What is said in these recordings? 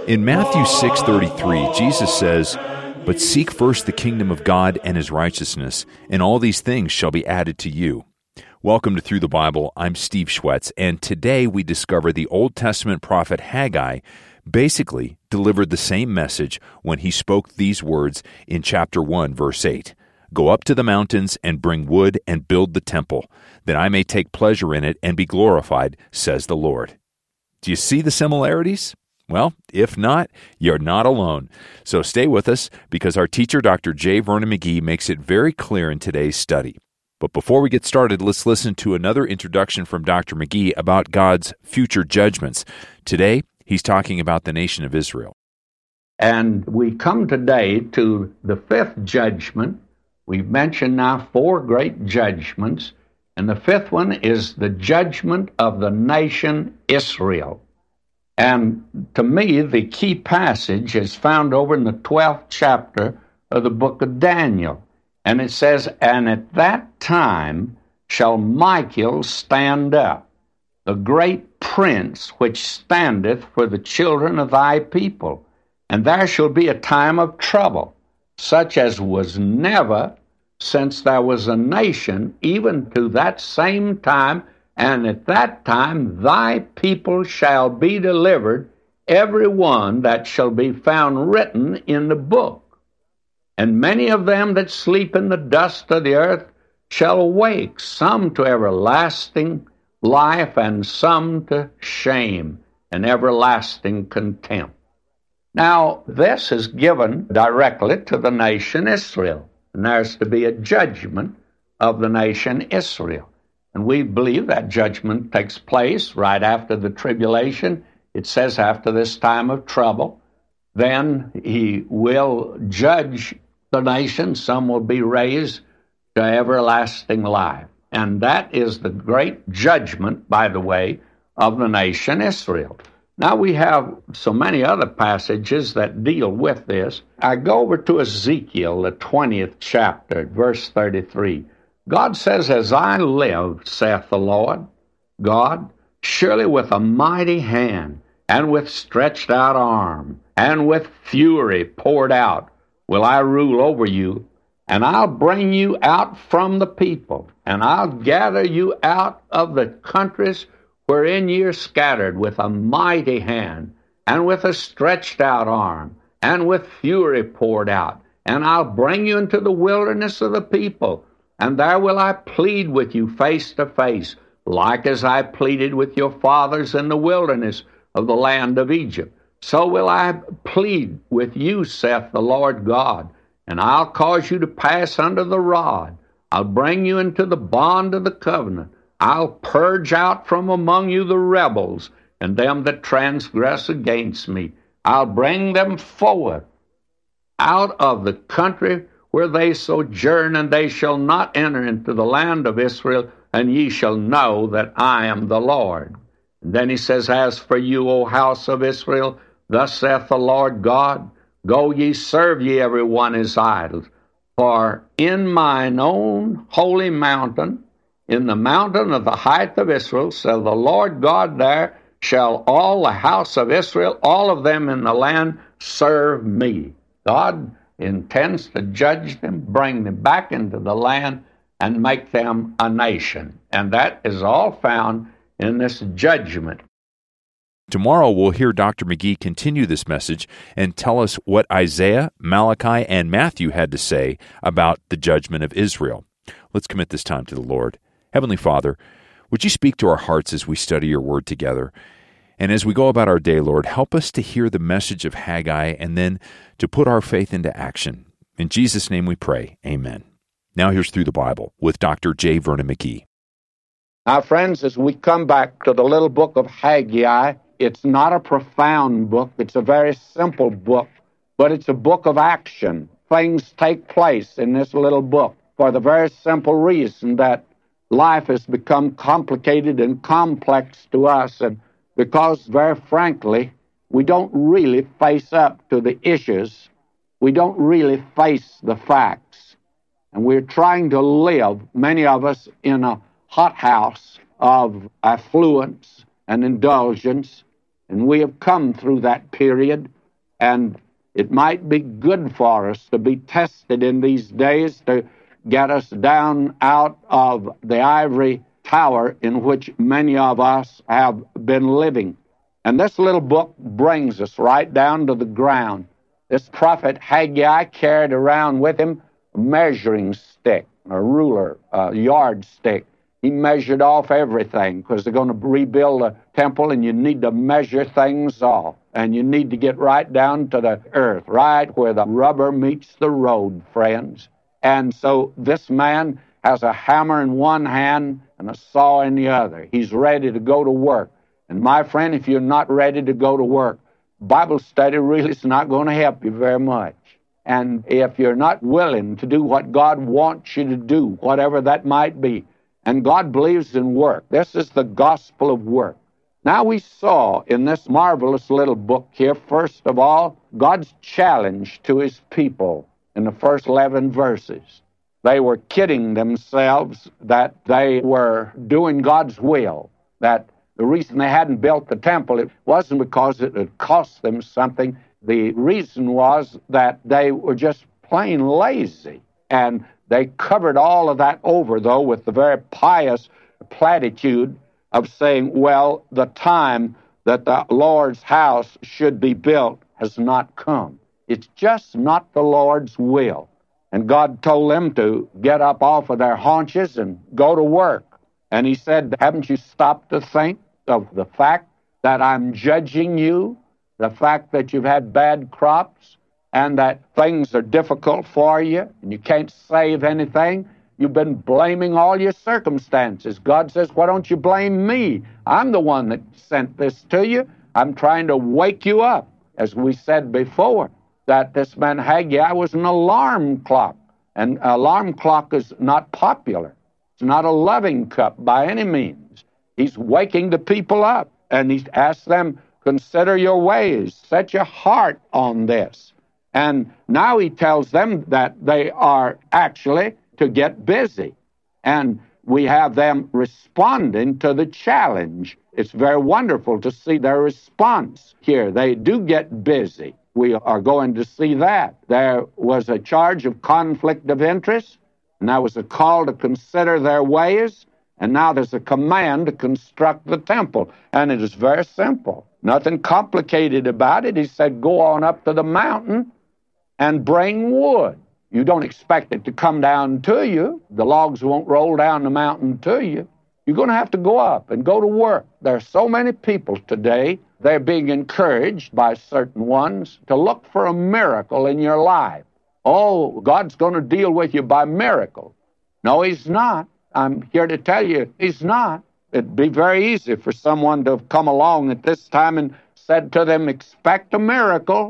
In Matthew 6:33, Jesus says, "But seek first the kingdom of God and His righteousness, and all these things shall be added to you." Welcome to Through the Bible. I'm Steve Schwetz, and today we discover the Old Testament prophet Haggai basically delivered the same message when he spoke these words in chapter 1, verse 8. "Go up to the mountains and bring wood and build the temple, that I may take pleasure in it and be glorified, says the Lord." Do you see the similarities? Well, if not, you're not alone. So stay with us because our teacher, Dr. J. Vernon McGee, makes it very clear in today's study. But before we get started, let's listen to another introduction from Dr. McGee about God's future judgments. Today, he's talking about the nation of Israel. And we come today to the fifth judgment. We've mentioned now four great judgments, and the fifth one is the judgment of the nation Israel. And to me, the key passage is found over in the 12th chapter of the book of Daniel. And it says, "And at that time shall Michael stand up, the great prince which standeth for the children of thy people. And there shall be a time of trouble, such as was never since there was a nation, even to that same time. And at that time thy people shall be delivered, every one that shall be found written in the book. And many of them that sleep in the dust of the earth shall awake, some to everlasting life, and some to shame and everlasting contempt." Now, this is given directly to the nation Israel, and there's to be a judgment of the nation Israel. And we believe that judgment takes place right after the tribulation. It says after this time of trouble, then he will judge the nation. Some will be raised to everlasting life. And that is the great judgment, by the way, of the nation Israel. Now we have so many other passages that deal with this. I go over to Ezekiel, the 20th chapter, verse 33. God says, "As I live, saith the Lord God, surely with a mighty hand, and with stretched out arm, and with fury poured out, will I rule over you, and I'll bring you out from the people, and I'll gather you out of the countries wherein ye are scattered with a mighty hand, and with a stretched out arm, and with fury poured out, and I'll bring you into the wilderness of the people. And there will I plead with you face to face, like as I pleaded with your fathers in the wilderness of the land of Egypt. So will I plead with you, saith the Lord God, and I'll cause you to pass under the rod. I'll bring you into the bond of the covenant. I'll purge out from among you the rebels, and them that transgress against me. I'll bring them forward out of the country where they sojourn, and they shall not enter into the land of Israel, and ye shall know that I am the Lord." And then he says, "As for you, O house of Israel, thus saith the Lord God, go ye, serve ye every one his idols. For in mine own holy mountain, in the mountain of the height of Israel, saith the Lord God, there shall all the house of Israel, all of them in the land, serve me." God intends to judge them, bring them back into the land, and make them a nation. And that is all found in this judgment. Tomorrow we'll hear Dr. McGee continue this message and tell us what Isaiah, Malachi, and Matthew had to say about the judgment of Israel. Let's commit this time to the Lord. Heavenly Father, would you speak to our hearts as we study your word together? And as we go about our day, Lord, help us to hear the message of Haggai and then to put our faith into action. In Jesus' name we pray. Amen. Now here's Through the Bible with Dr. J. Vernon McGee. Now, friends, as we come back to the little book of Haggai, it's not a profound book. It's a very simple book, but it's a book of action. Things take place in this little book for the very simple reason that life has become complicated and complex to us, and because, very frankly, we don't really face up to the issues. We don't really face the facts. And we're trying to live, many of us, in a hothouse of affluence and indulgence, And we have come through that period, and it might be good for us to be tested in these days to get us down out of the ivory tower in which many of us have been living. And this little book brings us right down to the ground. This prophet Haggai carried around with him a measuring stick, a ruler, a yardstick. He measured off everything because they're going to rebuild a temple, and you need to measure things off. And you need to get right down to the earth, right where the rubber meets the road, friends. And so this man has a hammer in one hand and a saw in the other. He's ready to go to work. And my friend, if you're not ready to go to work, Bible study really is not going to help you very much. And if you're not willing to do what God wants you to do, whatever that might be, and God believes in work, this is the gospel of work. Now we saw in this marvelous little book here, first of all, God's challenge to his people in the first 11 verses. They were kidding themselves that they were doing God's will, that the reason they hadn't built the temple, it wasn't because it had cost them something. The reason was that they were just plain lazy. And they covered all of that over, though, with the very pious platitude of saying, well, the time that the Lord's house should be built has not come. It's just not the Lord's will. And God told them to get up off of their haunches and go to work. And he said, haven't you stopped to think of the fact that I'm judging you, the fact that you've had bad crops, and that things are difficult for you, and you can't save anything? You've been blaming all your circumstances. God says, why don't you blame me? I'm the one that sent this to you. I'm trying to wake you up. As we said before, that this man Haggai was an alarm clock. And an alarm clock is not popular. It's not a loving cup by any means. He's waking the people up, and he's asked them, consider your ways, set your heart on this. And now he tells them that they are actually to get busy. And we have them responding to the challenge. It's very wonderful to see their response here. They do get busy. We are going to see that. There was a charge of conflict of interest, and there was a call to consider their ways, and now there's a command to construct the temple. And it is very simple. Nothing complicated about it. He said, go on up to the mountain and bring wood. You don't expect it to come down to you. The logs won't roll down the mountain to you. You're going to have to go up and go to work. There are so many people today, they're being encouraged by certain ones to look for a miracle in your life. Oh, God's going to deal with you by miracle. No, he's not. I'm here to tell you, he's not. It'd be very easy for someone to have come along at this time and said to them, expect a miracle.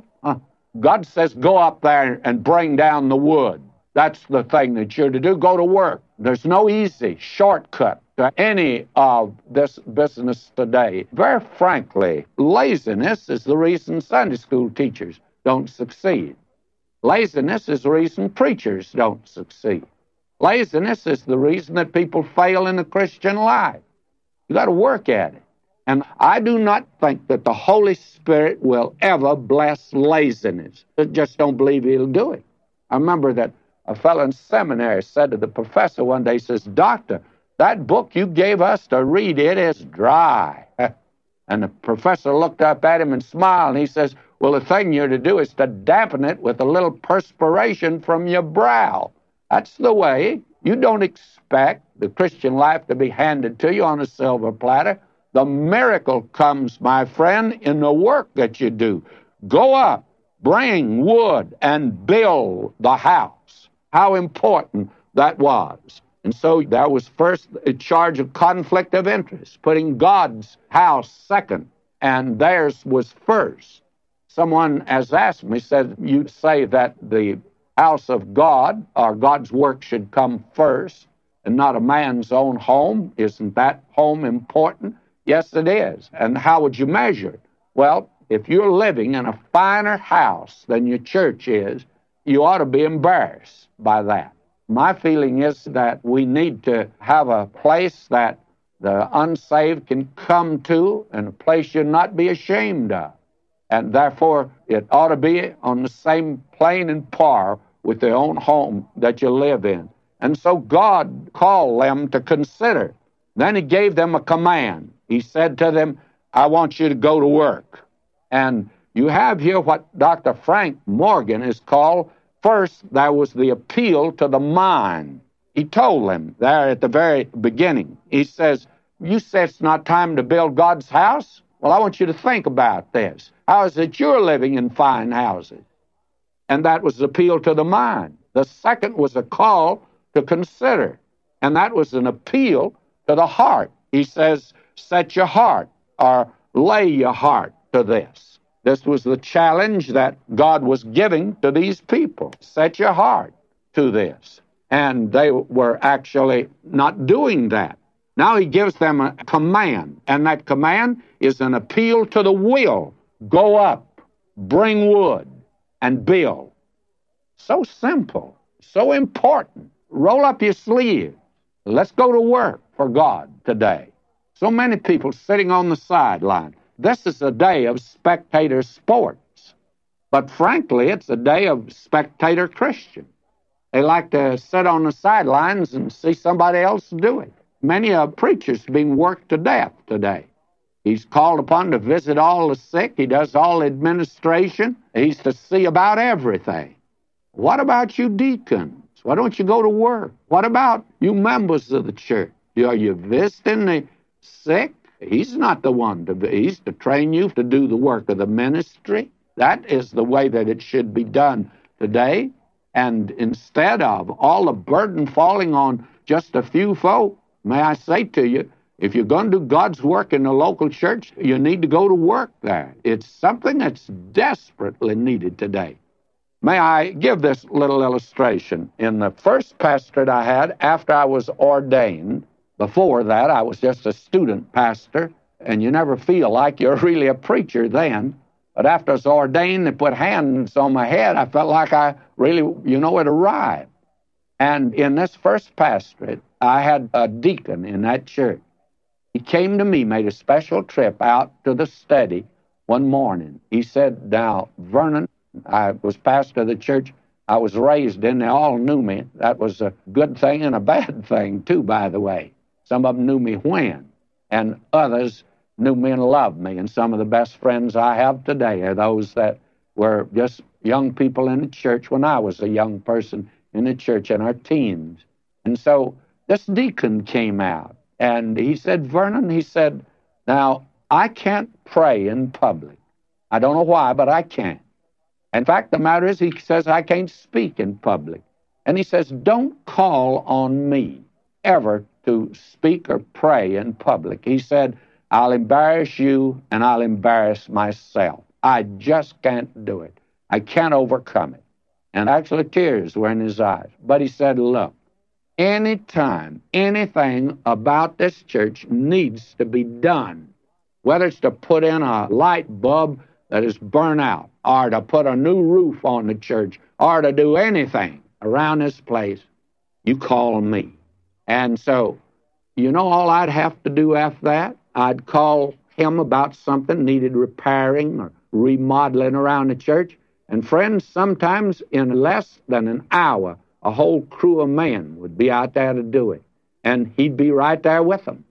God says, go up there and bring down the wood. That's the thing that you're to do. Go to work. There's no easy shortcut to any of this business today. Very frankly, laziness is the reason Sunday school teachers don't succeed. Laziness is the reason preachers don't succeed. Laziness is the reason that people fail in the Christian life. You got to work at it. And I do not think that the Holy Spirit will ever bless laziness. I just don't believe he'll do it. I remember that a fellow in seminary said to the professor one day, he says, Doctor, that book you gave us to read, it is dry. And the professor looked up at him and smiled, and he says, well, the thing you're to do is to dampen it with a little perspiration from your brow. That's the way. You don't expect the Christian life to be handed to you on a silver platter. The miracle comes, my friend, in the work that you do. Go up, bring wood, and build the house. How important that was. And so there was first a charge of conflict of interest, putting God's house second, and theirs was first. Someone has asked me, said, you say that the house of God, or God's work, should come first, and not a man's own home. Isn't that home important? Yes, it is. And how would you measure it? Well, if you're living in a finer house than your church is, you ought to be embarrassed by that. My feeling is that we need to have a place that the unsaved can come to, and a place you'll not be ashamed of. And therefore, it ought to be on the same plane and par with their own home that you live in. And so God called them to consider. Then he gave them a command. He said to them, I want you to go to work. And you have here what Dr. Frank Morgan has called, first, there was the appeal to the mind. He told them there at the very beginning, he says, you say it's not time to build God's house? Well, I want you to think about this. How is it you're living in fine houses? And that was the appeal to the mind. The second was a call to consider, and that was an appeal to the heart. He says, set your heart, or lay your heart to this. This was the challenge that God was giving to these people. Set your heart to this. And they were actually not doing that. Now he gives them a command, and that command is an appeal to the will. Go up, bring wood, and build. So simple, so important. Roll up your sleeves. Let's go to work for God today. So many people sitting on the sideline. This is a day of spectator sports. But frankly, it's a day of spectator Christian. They like to sit on the sidelines and see somebody else do it. Many preachers being worked to death today. He's called upon to visit all the sick. He does all administration. He's to see about everything. What about you deacons? Why don't you go to work? What about you members of the church? Are you visiting the sick? He's not the one he's to train you to do the work of the ministry. That is the way that it should be done today. And instead of all the burden falling on just a few folk, may I say to you, if you're going to do God's work in the local church, you need to go to work there. It's something that's desperately needed today. May I give this little illustration? In the first pastorate I had after I was ordained, before that I was just a student pastor, and you never feel like you're really a preacher then. But after I was ordained, they put hands on my head. I felt like I really, had arrived. And in this first pastorate, I had a deacon in that church. He came to me, made a special trip out to the study one morning. He said, now, Vernon, I was pastor of the church I was raised in. They all knew me. That was a good thing and a bad thing, too, by the way. Some of them knew me when, and others knew me and loved me. And some of the best friends I have today are those that were just young people in the church when I was a young person in the church in our teens. And so this deacon came out, and he said, Vernon, he said, now, I can't pray in public. I don't know why, but I can't. In fact, the matter is, he says, I can't speak in public. And he says, don't call on me ever to speak or pray in public. He said, I'll embarrass you and I'll embarrass myself. I just can't do it. I can't overcome it. And actually tears were in his eyes. But he said, look, anytime anything about this church needs to be done, whether it's to put in a light bulb that is burnt out, or to put a new roof on the church, or to do anything around this place, you call me. And so, all I'd have to do after that? I'd call him about something needed repairing or remodeling around the church. And friends, sometimes in less than an hour, a whole crew of men would be out there to do it. And he'd be right there with them.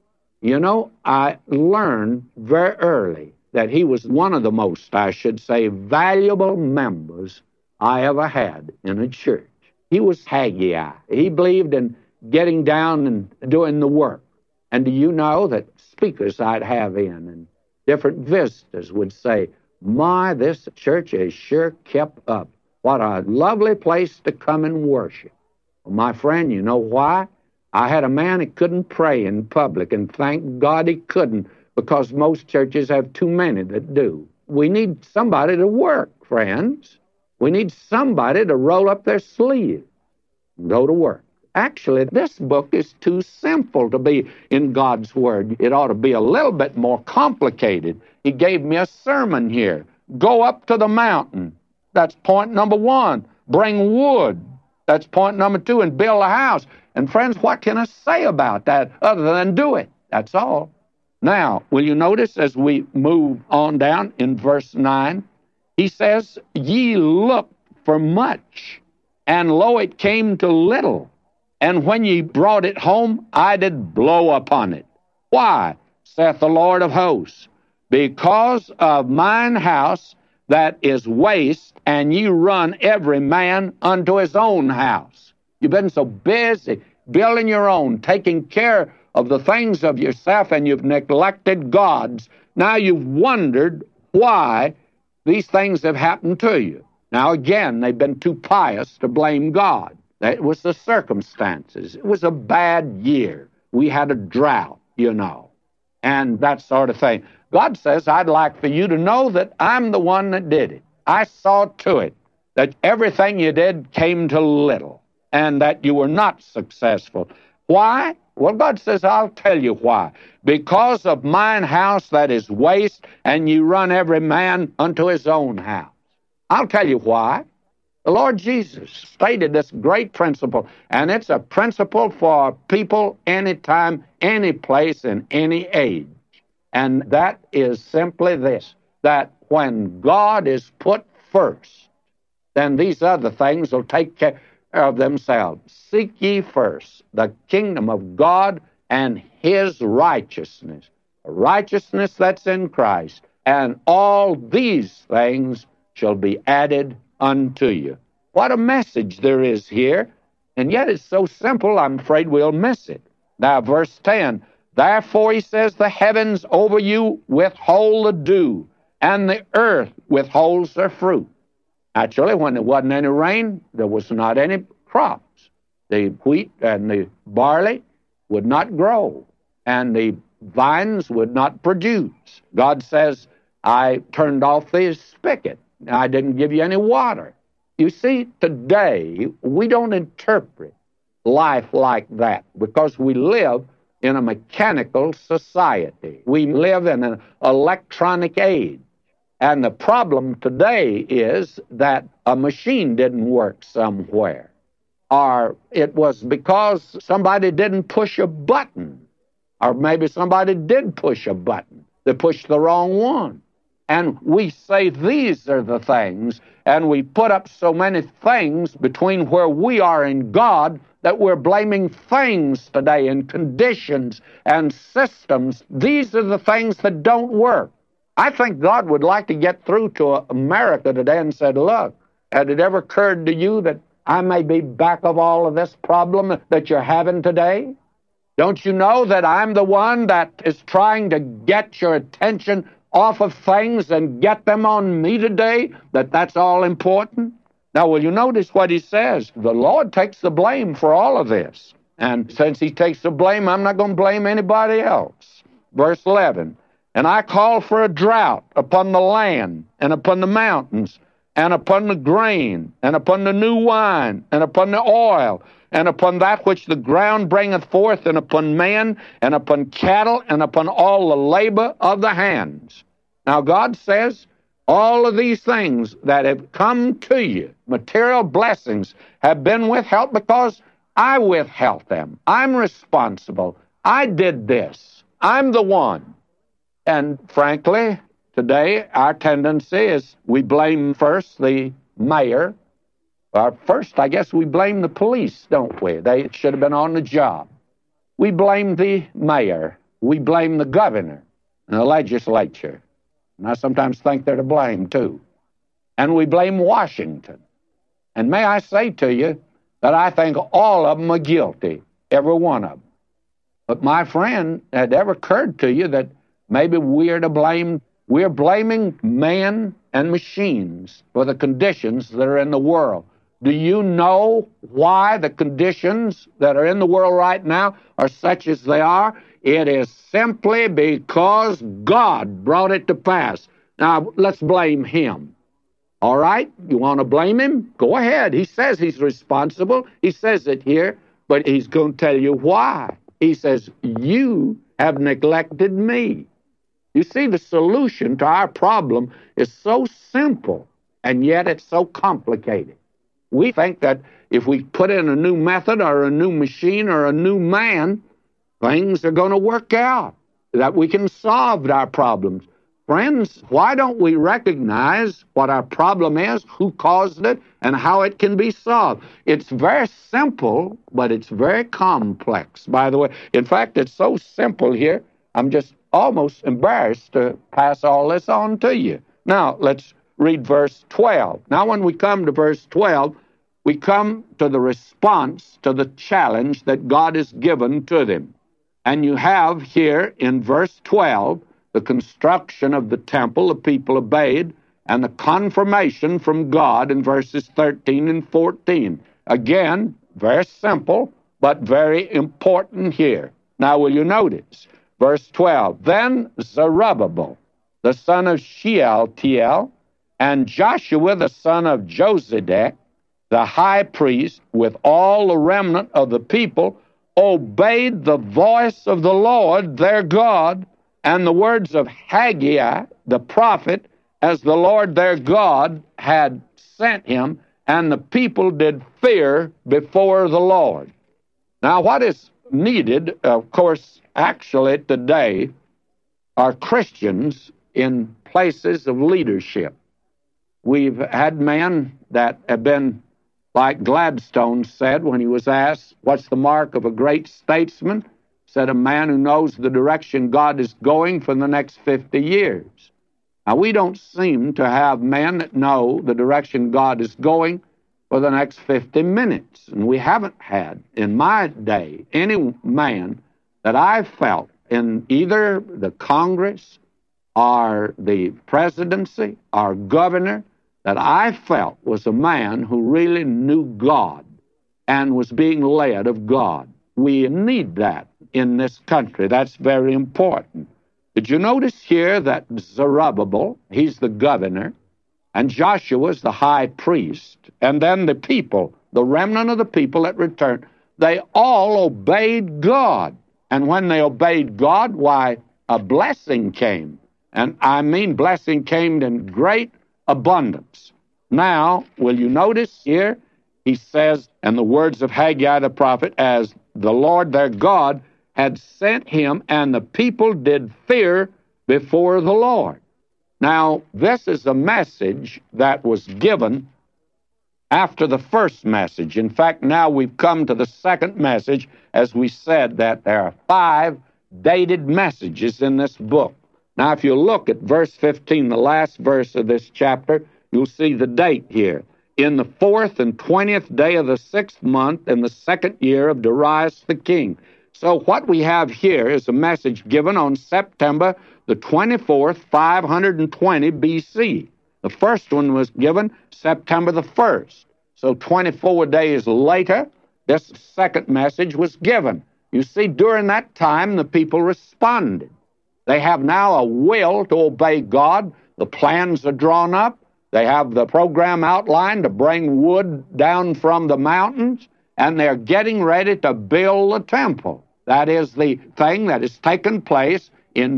I learned very early that he was one of the most, I should say, valuable members I ever had in a church. He was Haggai. He believed in getting down and doing the work. And do you know that speakers I'd have in and different visitors would say, my, this church is sure kept up. What a lovely place to come and worship. Well, my friend, you know why? I had a man that couldn't pray in public, and thank God he couldn't, because most churches have too many that do. We need somebody to work, friends. We need somebody to roll up their sleeves and go to work. Actually, this book is too simple to be in God's Word. It ought to be a little bit more complicated. He gave me a sermon here. Go up to the mountain. That's point number one. Bring wood. That's point number two. And build a house. And friends, what can I say about that other than do it? That's all. Now, will you notice as we move on down in verse 9, he says, ye looked for much, and lo, it came to little. And when ye brought it home, I did blow upon it. Why, saith the Lord of hosts? Because of mine house that is waste, and ye run every man unto his own house. You've been so busy building your own, taking care of the things of yourself, and you've neglected God's. Now you've wondered why these things have happened to you. Now again, they've been too pious to blame God. It was the circumstances. It was a bad year. We had a drought, and that sort of thing. God says, I'd like for you to know that I'm the one that did it. I saw to it that everything you did came to little, and that you were not successful. Why? Well, God says, I'll tell you why. Because of mine house that is waste, and ye run every man unto his own house. I'll tell you why. The Lord Jesus stated this great principle, and it's a principle for people anytime, any place, in any age. And that is simply this, that when God is put first, then these other things will take care of themselves. Seek ye first the kingdom of God and his righteousness, the righteousness that's in Christ, and all these things shall be added unto you. What a message there is here, and yet it's so simple, I'm afraid we'll miss it. Now, verse 10, therefore, he says, the heavens over you withhold the dew, and the earth withholds their fruit. Actually, when there wasn't any rain, there was not any crops. The wheat and the barley would not grow, and the vines would not produce. God says, I turned off the spigot. I didn't give you any water. You see, today, we don't interpret life like that because we live in a mechanical society. We live in an electronic age. And the problem today is that a machine didn't work somewhere, or it was because somebody didn't push a button, or maybe somebody did push a button. They pushed the wrong one. And we say these are the things, and we put up so many things between where we are in God that we're blaming things today and conditions and systems. These are the things that don't work. I think God would like to get through to America today and said, look, had it ever occurred to you that I may be back of all of this problem that you're having today? Don't you know that I'm the one that is trying to get your attention off of things and get them on me today, that's all important? Now, will you notice what he says? The Lord takes the blame for all of this. And since he takes the blame, I'm not going to blame anybody else. Verse 11, and I call for a drought upon the land and upon the mountains and upon the grain and upon the new wine and upon the oil and upon that which the ground bringeth forth, and upon man, and upon cattle, and upon all the labor of the hands. Now God says, all of these things that have come to you, material blessings, have been withheld because I withheld them. I'm responsible. I did this. I'm the one. And frankly, today our tendency is we blame first the mayor. First, I guess we blame the police, don't we? They should have been on the job. We blame the mayor. We blame the governor and the legislature. And I sometimes think they're to blame, too. And we blame Washington. And may I say to you that I think all of them are guilty, every one of them. But my friend, had it ever occurred to you that maybe we're to blame? We're blaming man and machines for the conditions that are in the world. Do you know why the conditions that are in the world right now are such as they are? It is simply because God brought it to pass. Now, let's blame him. All right? You want to blame him? Go ahead. He says he's responsible. He says it here, but he's going to tell you why. He says, you have neglected me. You see, the solution to our problem is so simple, and yet it's so complicated. We think that if we put in a new method or a new machine or a new man, things are going to work out, that we can solve our problems. Friends, why don't we recognize what our problem is, who caused it, and how it can be solved? It's very simple, but it's very complex, by the way. In fact, it's so simple here, I'm just almost embarrassed to pass all this on to you. Now, let's read verse 12. Now, when we come to verse 12, we come to the response to the challenge that God has given to them. And you have here in verse 12, the construction of the temple, the people obeyed, and the confirmation from God in verses 13 and 14. Again, very simple, but very important here. Now, will you notice? Verse 12, Then Zerubbabel, the son of Shealtiel, and Joshua, the son of Josedek, the high priest, with all the remnant of the people, obeyed the voice of the Lord their God, and the words of Haggai, the prophet, as the Lord their God had sent him, and the people did fear before the Lord. Now, what is needed, of course, actually today, are Christians in places of leadership. We've had men that have been, like Gladstone said when he was asked, what's the mark of a great statesman? Said, a man who knows the direction God is going for the next 50 years. Now, we don't seem to have men that know the direction God is going for the next 50 minutes. And we haven't had, in my day, any man that I felt in either the Congress or the presidency or governor that I felt was a man who really knew God and was being led of God. We need that in this country. That's very important. Did you notice here that Zerubbabel, he's the governor, and Joshua's the high priest, and then the people, the remnant of the people that returned, they all obeyed God. And when they obeyed God, why, a blessing came. And I mean blessing came in great abundance. Now, will you notice here, he says, and the words of Haggai the prophet, as the Lord their God had sent him, and the people did fear before the Lord. Now, this is a message that was given after the first message. In fact, now we've come to the second message, as we said that there are 5 dated messages in this book. Now, if you look at verse 15, the last verse of this chapter, you'll see the date here. In the 4th and 20th day of the 6th month, in the 2nd year of Darius the king. So what we have here is a message given on September the 24th, 520 B.C. The first one was given September the 1st. So 24 days later, this second message was given. You see, during that time, the people responded. They have now a will to obey God. The plans are drawn up. They have the program outlined to bring wood down from the mountains, and they're getting ready to build the temple. That is the thing that has taken place in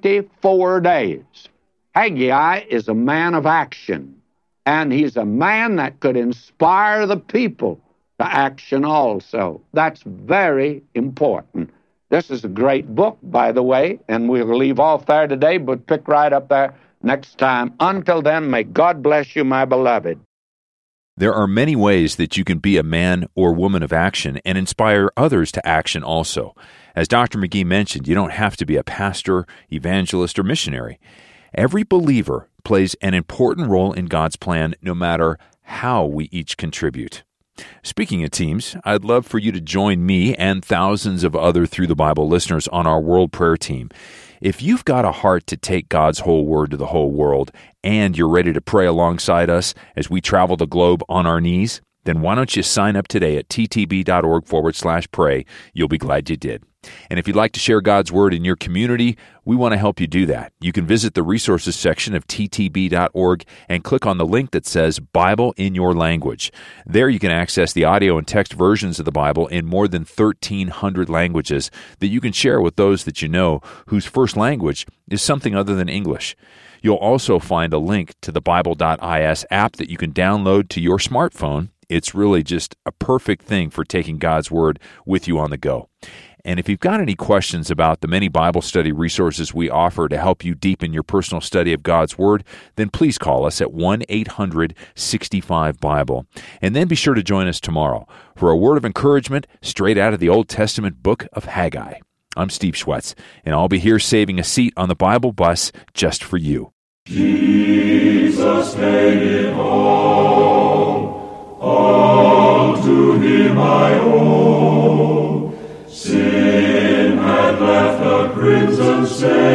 24 days. Haggai is a man of action, and he's a man that could inspire the people to action also. That's very important. This is a great book, by the way, and we'll leave off there today, but pick right up there next time. Until then, may God bless you, my beloved. There are many ways that you can be a man or woman of action and inspire others to action also. As Dr. McGee mentioned, you don't have to be a pastor, evangelist, or missionary. Every believer plays an important role in God's plan, no matter how we each contribute. Speaking of teams, I'd love for you to join me and thousands of other Through the Bible listeners on our World Prayer Team. If you've got a heart to take God's whole word to the whole world, and you're ready to pray alongside us as we travel the globe on our knees, then why don't you sign up today at ttb.org/pray. You'll be glad you did. And if you'd like to share God's Word in your community, we want to help you do that. You can visit the resources section of ttb.org and click on the link that says Bible in Your Language. There you can access the audio and text versions of the Bible in more than 1,300 languages that you can share with those that you know whose first language is something other than English. You'll also find a link to the Bible.is app that you can download to your smartphone. It's really just a perfect thing for taking God's Word with you on the go. And if you've got any questions about the many Bible study resources we offer to help you deepen your personal study of God's Word, then please call us at 1-800-65-BIBLE. And then be sure to join us tomorrow for a word of encouragement straight out of the Old Testament book of Haggai. I'm Steve Schwetz, and I'll be here saving a seat on the Bible bus just for you. Jesus paid it all to Him I owe. Sin had left a crimson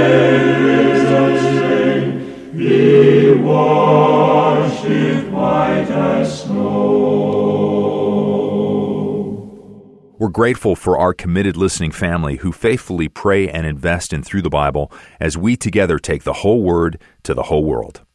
stain, He washed it white as snow. We're grateful for our committed listening family who faithfully pray and invest in Through the Bible as we together take the whole Word to the whole world.